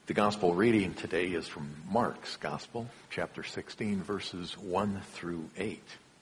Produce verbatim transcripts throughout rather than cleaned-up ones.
The gospel reading today is from Mark's Gospel, chapter sixteen, verses one through eight.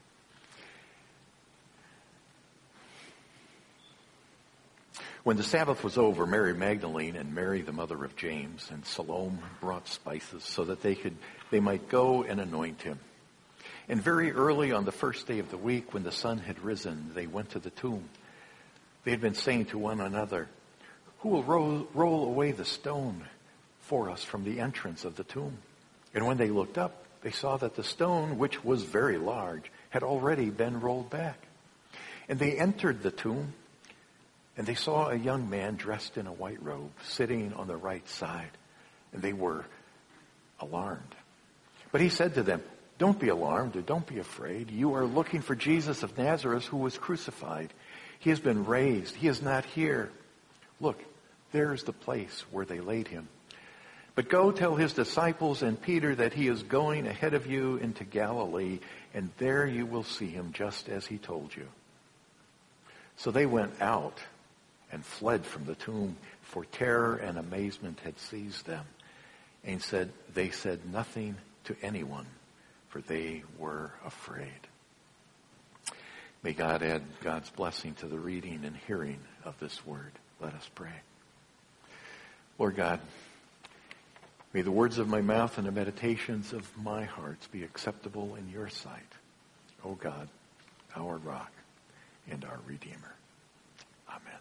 When the Sabbath was over, Mary Magdalene and Mary, the mother of James, and Salome brought spices so that they could they might go and anoint him. And very early on the first day of the week, when the sun had risen, they went to the tomb. They had been saying to one another, "Who will roll, roll away the stone for us from the entrance of the tomb?" And when they looked up, they saw that the stone, which was very large, had already been rolled back. And they entered the tomb, and they saw a young man dressed in a white robe sitting on the right side, and they were alarmed. But he said to them, "Don't be alarmed, or don't be afraid. You are looking for Jesus of Nazareth, who was crucified. He has been raised. He is not here. Look, there is the place where they laid him. But go tell his disciples and Peter that he is going ahead of you into Galilee, and there you will see him just as he told you." So they went out and fled from the tomb, for terror and amazement had seized them. And said they said nothing to anyone, for they were afraid. May God add God's blessing to the reading and hearing of this word. Let us pray. Lord God, may the words of my mouth and the meditations of my heart be acceptable in your sight, O God, our rock and our Redeemer. Amen.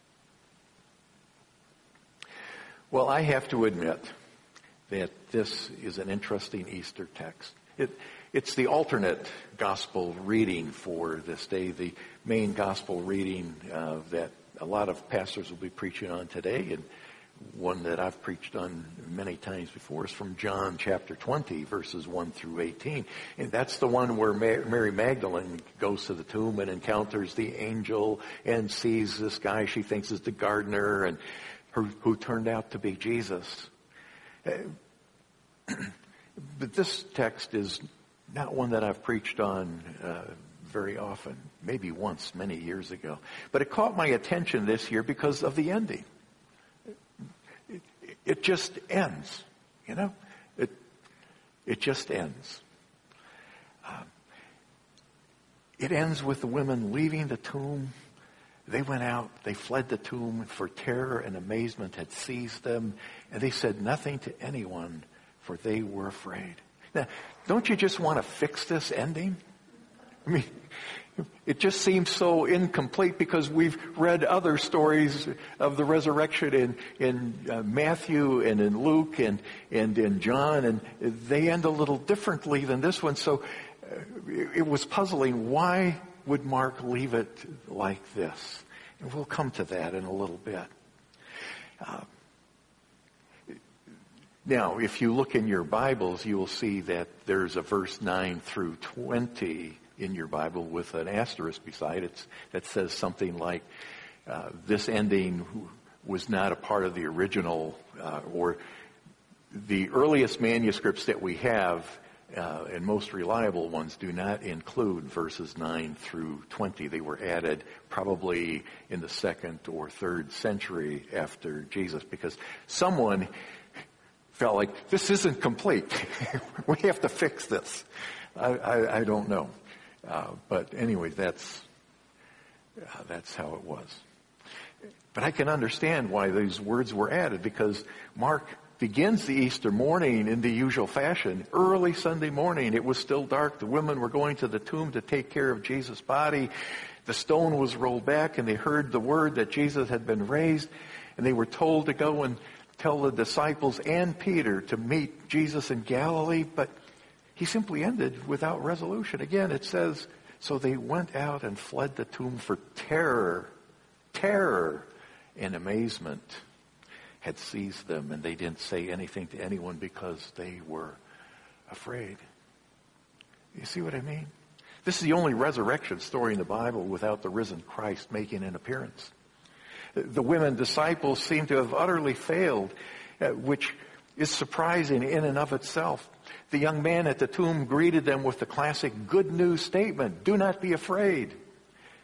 Well, I have to admit that this is an interesting Easter text. It, it's the alternate gospel reading for this day, the main gospel reading uh, that a lot of pastors will be preaching on today, and one that I've preached on many times before is from John chapter twenty, verses one through eighteen. And that's the one where Mary Magdalene goes to the tomb and encounters the angel and sees this guy she thinks is the gardener, and who, who turned out to be Jesus. But this text is not one that I've preached on uh, very often, maybe once many years ago. But it caught my attention this year because of the ending. It, it just ends, you know? It, it just ends. Um, it ends with the women leaving the tomb. They went out, they fled the tomb, for terror and amazement had seized them, and they said nothing to anyone, for they were afraid. Now, don't you just want to fix this ending? I mean, it just seems so incomplete because we've read other stories of the resurrection in, in uh, Matthew and in Luke and, and in John, and they end a little differently than this one. So uh, it, it was puzzling. Why would Mark leave it like this? And we'll come to that in a little bit. Uh, Now, if you look in your Bibles, you will see that there's a verse nine through twenty in your Bible with an asterisk beside it that says something like, uh, this ending was not a part of the original, uh, or the earliest manuscripts that we have, uh, and most reliable ones, do not include verses nine through twenty. They were added probably in the second or third century after Jesus, because someone felt like, this isn't complete. We have to fix this. I, I, I don't know. Uh, but anyway, that's, uh, that's how it was. But I can understand why these words were added, because Mark begins the Easter morning in the usual fashion. Early Sunday morning, it was still dark. The women were going to the tomb to take care of Jesus' body. The stone was rolled back, and they heard the word that Jesus had been raised, and they were told to go and tell the disciples and Peter to meet Jesus in Galilee, but he simply ended without resolution. Again, it says, so they went out and fled the tomb, for terror, terror and amazement had seized them, and they didn't say anything to anyone because they were afraid. You see what I mean? This is the only resurrection story in the Bible without the risen Christ making an appearance. The women disciples seem to have utterly failed, uh, which is surprising in and of itself. The young man at the tomb greeted them with the classic good news statement, "Do not be afraid." You know,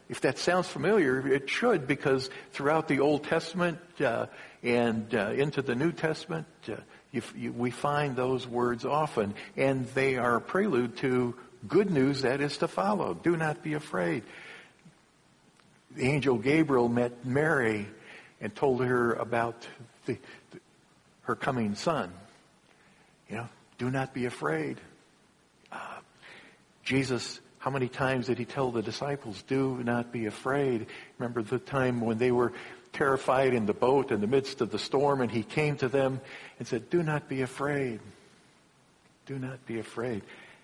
if that sounds familiar, it should, because throughout the Old Testament uh, and uh, into the New Testament, uh, you, you, we find those words often, and they are a prelude to good news that is to follow. Do not be afraid. The angel Gabriel met Mary and told her about the, the, her coming son. You know, do not be afraid. Uh, Jesus, how many times did he tell the disciples, do not be afraid? Remember the time when they were terrified in the boat in the midst of the storm, and he came to them and said, do not be afraid. Do not be afraid.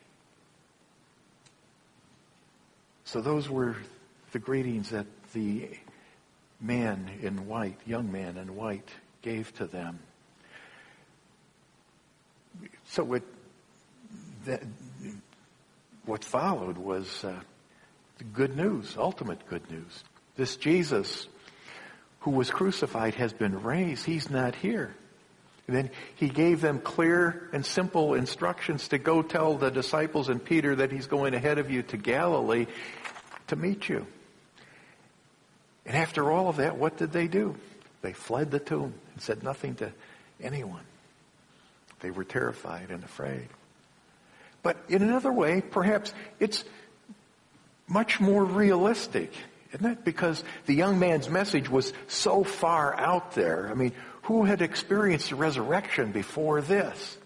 So those were the greetings that the man in white, young man in white, gave to them. So what that, what followed was uh, the good news, ultimate good news. This Jesus who was crucified has been raised. He's not here. And then he gave them clear and simple instructions to go tell the disciples and Peter that he's going ahead of you to Galilee to meet you. And after all of that, what did they do? They fled the tomb and said nothing to anyone. They were terrified and afraid. But in another way, perhaps it's much more realistic, isn't it? Because the young man's message was so far out there. I mean, who had experienced the resurrection before this?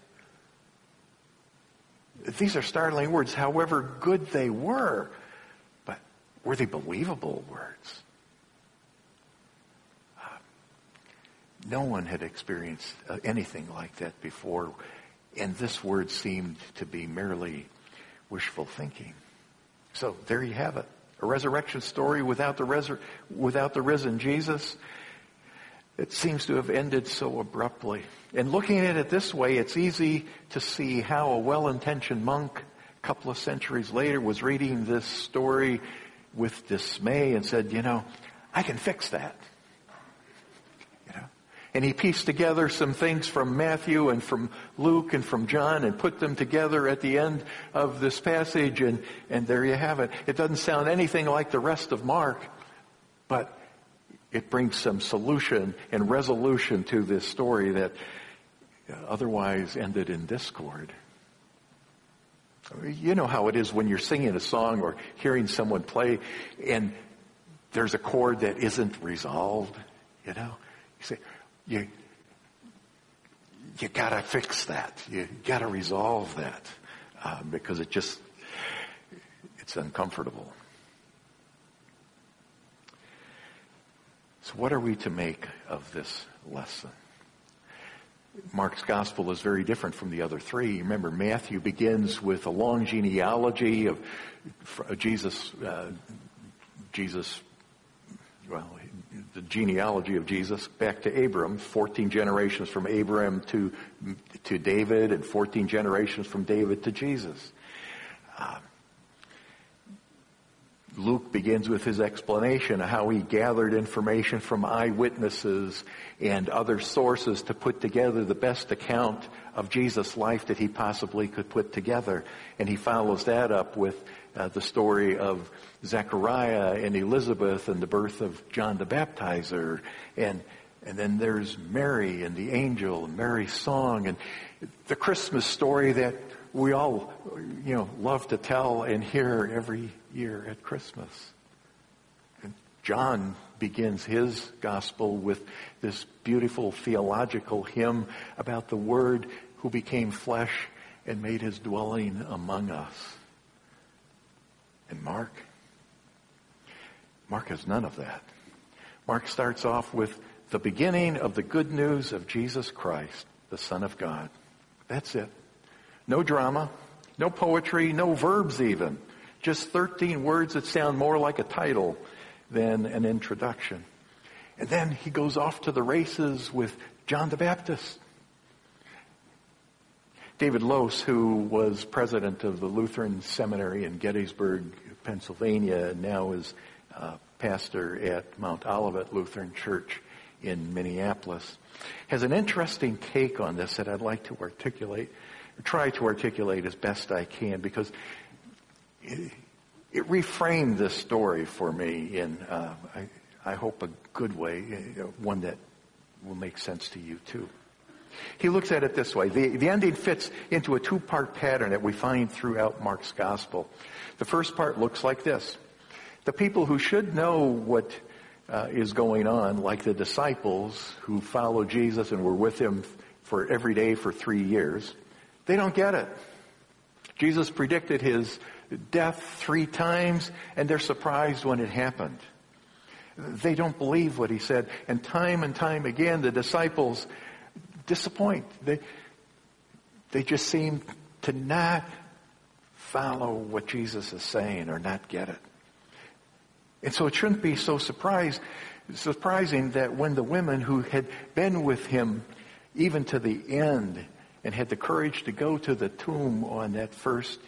These are startling words, however good they were. But were they believable words? No one had experienced uh, anything like that before, and this word seemed to be merely wishful thinking. So there you have it. A resurrection story without the resur- without the risen Jesus. It seems to have ended so abruptly. And looking at it this way, it's easy to see how a well-intentioned monk a couple of centuries later was reading this story with dismay and said, you know, I can fix that. And he pieced together some things from Matthew and from Luke and from John and put them together at the end of this passage, and, and there you have it. It doesn't sound anything like the rest of Mark, but it brings some solution and resolution to this story that otherwise ended in discord. You know how it is when you're singing a song or hearing someone play and there's a chord that isn't resolved, you know? You say, You, you gotta fix that. You gotta resolve that uh, because it just, it's uncomfortable. So what are we to make of this lesson? Mark's gospel is very different from the other three. Remember, Matthew begins with a long genealogy of Jesus, uh, Jesus, well, the genealogy of Jesus back to Abram, fourteen generations from Abraham to to David, and fourteen generations from David to Jesus. Uh, Luke begins with his explanation of how he gathered information from eyewitnesses and other sources to put together the best account of Jesus' life that he possibly could put together. And he follows that up with uh, the story of Zechariah and Elizabeth and the birth of John the Baptizer. And and then there's Mary and the angel and Mary's song and the Christmas story that we all, you know, love to tell and hear every year at Christmas. And John begins his gospel with this beautiful theological hymn about the Word who became flesh and made his dwelling among us. And Mark? Mark has none of that. Mark starts off with the beginning of the good news of Jesus Christ, the Son of God. That's it. No drama, no poetry, no verbs even. Just thirteen words that sound more like a title than an introduction. And then he goes off to the races with John the Baptist. David Lose, who was president of the Lutheran Seminary in Gettysburg, Pennsylvania, and now is uh, pastor at Mount Olivet Lutheran Church in Minneapolis, has an interesting take on this that I'd like to articulate, or try to articulate as best I can, because it reframed this story for me in, uh, I, I hope, a good way, uh, one that will make sense to you too. He looks at it this way. The, the ending fits into a two-part pattern that we find throughout Mark's gospel. The first part looks like this. The people who should know what uh, is going on, like the disciples who followed Jesus and were with him for every day for three years, they don't get it. Jesus predicted his death three times, and they're surprised when it happened. They don't believe what he said. And time and time again, the disciples disappoint. They, they just seem to not follow what Jesus is saying or not get it. And so it shouldn't be so surprise, surprising that when the women who had been with him even to the end and had the courage to go to the tomb on that first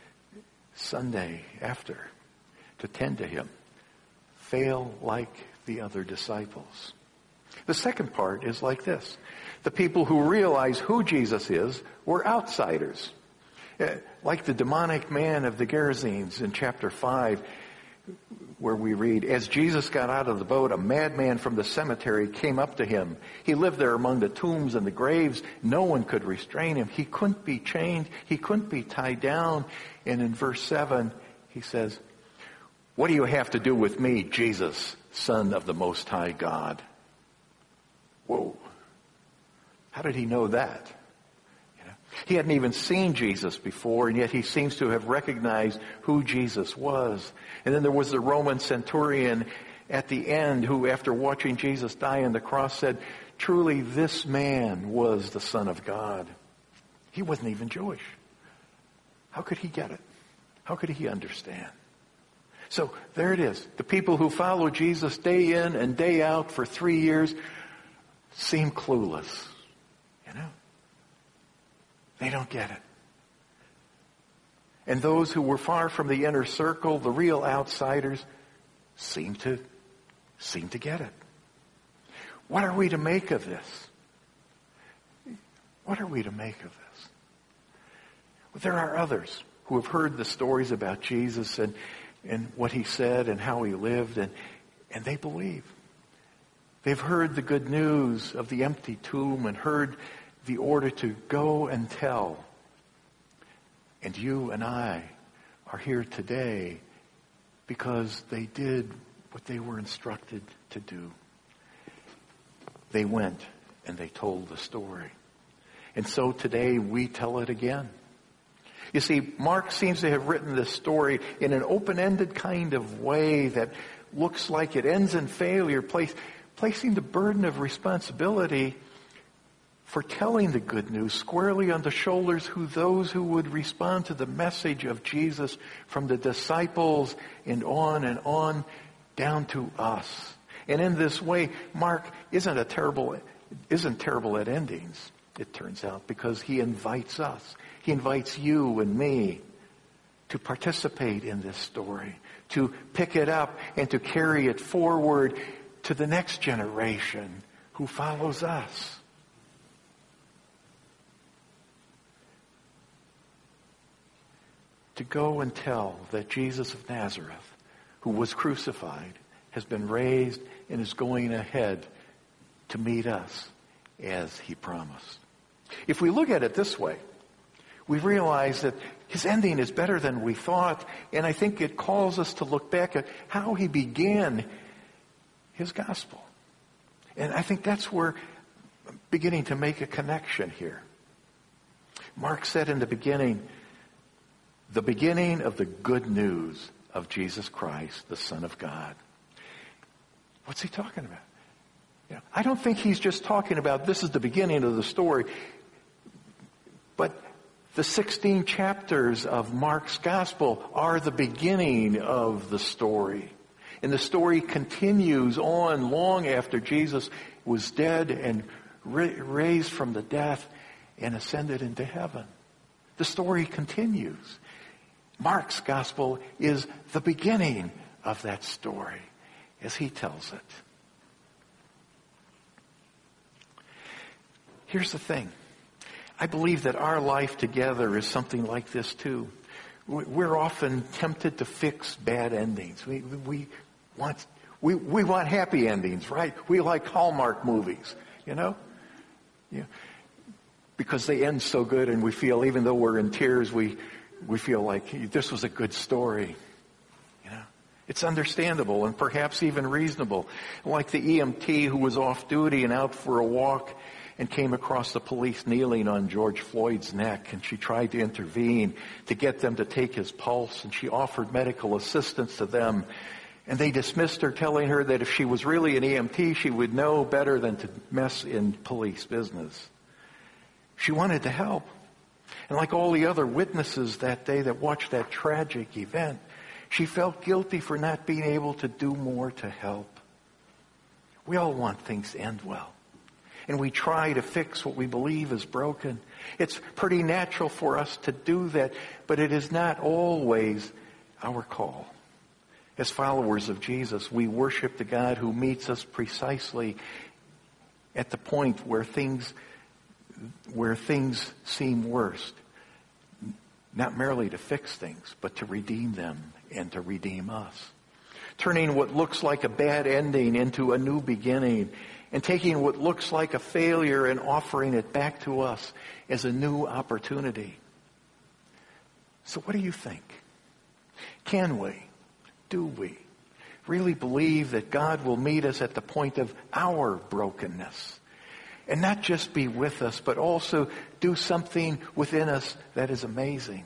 Sunday after to tend to him fail like the other disciples. The second part is like this. The people who realize who Jesus is were outsiders. Like the demonic man of the Gerasenes in chapter five, where we read, as Jesus got out of the boat, a madman from the cemetery came up to him. He lived there among the tombs and the graves. No one could restrain him. He couldn't be chained. He couldn't be tied down. And in verse seven, he says, what do you have to do with me, Jesus, Son of the Most High God? Whoa. How did he know that? You know, he hadn't even seen Jesus before, and yet he seems to have recognized who Jesus was. And then there was the Roman centurion at the end who, after watching Jesus die on the cross, said, truly this man was the Son of God. He wasn't even Jewish. How could he get it? How could he understand? So there it is. The people who follow Jesus day in and day out for three years seem clueless. You know? They don't get it. And those who were far from the inner circle, the real outsiders, seem to, seem to get it. What are we to make of this? What are we to make of this? Well, there are others who have heard the stories about Jesus and, and what he said and how he lived, and, and they believe. They've heard the good news of the empty tomb and heard the order to go and tell. And you and I are here today because they did what they were instructed to do. They went and they told the story. And so today we tell it again. You see, Mark seems to have written this story in an open-ended kind of way that looks like it ends in failure, place, placing the burden of responsibility for telling the good news squarely on the shoulders of those who would respond to the message of Jesus, from the disciples and on and on down to us. And in this way, Mark isn't a terrible, isn't terrible at endings, it turns out, because he invites us. He invites you and me to participate in this story, to pick it up and to carry it forward to the next generation who follows us. To go and tell that Jesus of Nazareth, who was crucified, has been raised and is going ahead to meet us as he promised. If we look at it this way, we realize that his ending is better than we thought, and I think it calls us to look back at how he began his gospel. And I think that's where I'm beginning to make a connection here. Mark said in the beginning, the beginning of the good news of Jesus Christ, the Son of God. What's he talking about? You know, I don't think he's just talking about this is the beginning of the story, but the sixteen chapters of Mark's gospel are the beginning of the story. And the story continues on long after Jesus was dead and ra- raised from the death and ascended into heaven. The story continues. Mark's gospel is the beginning of that story as he tells it. Here's the thing. I believe that our life together is something like this too. We're often tempted to fix bad endings. We, we want we, we want happy endings, right? We like Hallmark movies, you know? Yeah. Because they end so good, and we feel, even though we're in tears, we we feel like hey, this was a good story. You know? It's understandable and perhaps even reasonable. Like the E M T who was off duty and out for a walk and came across the police kneeling on George Floyd's neck, and she tried to intervene to get them to take his pulse, and she offered medical assistance to them, and they dismissed her, telling her that if she was really an E M T, she would know better than to mess in police business. She wanted to help. And like all the other witnesses that day that watched that tragic event, she felt guilty for not being able to do more to help. We all want things to end well. And we try to fix what we believe is broken. It's pretty natural for us to do that, but it is not always our call. As followers of Jesus, we worship the God who meets us precisely at the point where things, where things seem worst. Not merely to fix things, but to redeem them and to redeem us. Turning what looks like a bad ending into a new beginning, and taking what looks like a failure and offering it back to us as a new opportunity. So what do you think? Can we, do we, really believe that God will meet us at the point of our brokenness? And not just be with us, but also do something within us that is amazing.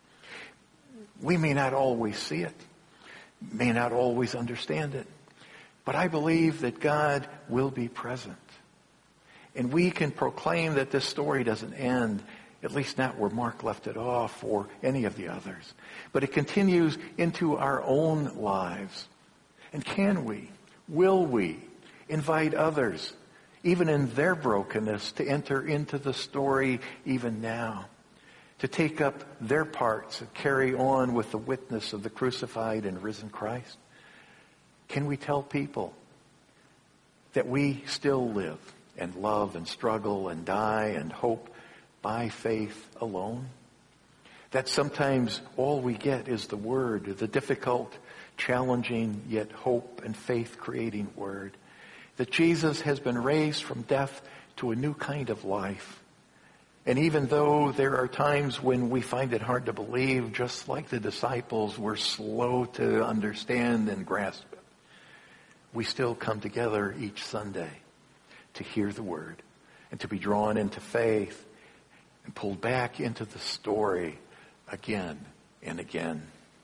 We may not always see it, may not always understand it, but I believe that God will be present. And we can proclaim that this story doesn't end, at least not where Mark left it off or any of the others. But it continues into our own lives. And can we, will we, invite others, even in their brokenness, to enter into the story even now? To take up their parts and carry on with the witness of the crucified and risen Christ? Can we tell people that we still live and love and struggle and die and hope by faith alone? That sometimes all we get is the word, the difficult, challenging, yet hope and faith-creating word. That Jesus has been raised from death to a new kind of life. And even though there are times when we find it hard to believe, just like the disciples were slow to understand and grasp it, we still come together each Sunday to hear the word and to be drawn into faith and pulled back into the story again and again.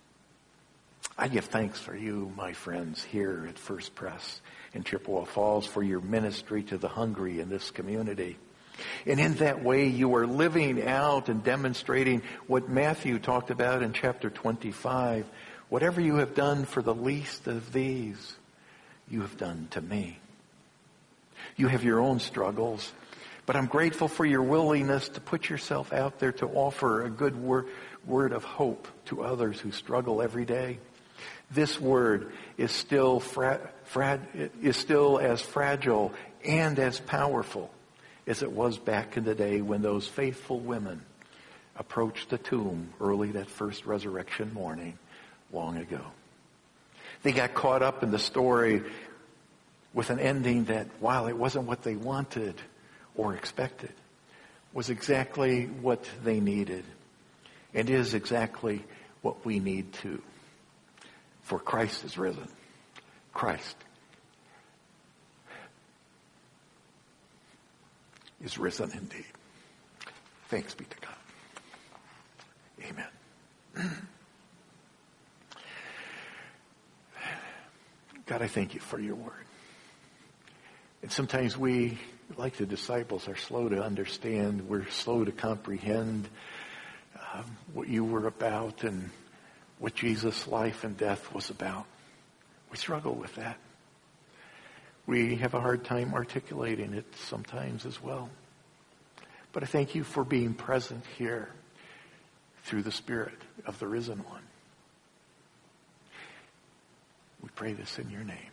I give thanks for you, my friends, here at First Pres in Chippewa Falls, for your ministry to the hungry in this community. And in that way, you are living out and demonstrating what Matthew talked about in chapter twenty-five. Whatever you have done for the least of these, you have done to me. You have your own struggles, but I'm grateful for your willingness to put yourself out there to offer a good wor- word of hope to others who struggle every day. This word is still fra- fra- is still as fragile and as powerful as it was back in the day when those faithful women approached the tomb early that first resurrection morning long ago. They got caught up in the story with an ending that, while it wasn't what they wanted or expected, was exactly what they needed and is exactly what we need too. For Christ is risen. Christ is risen indeed. Thanks be to God. Amen. God, I thank you for your word. And sometimes we, like the disciples, are slow to understand. We're slow to comprehend um, what you were about and what Jesus' life and death was about. We struggle with that. We have a hard time articulating it sometimes as well. But I thank you for being present here through the Spirit of the risen one. We pray this in your name.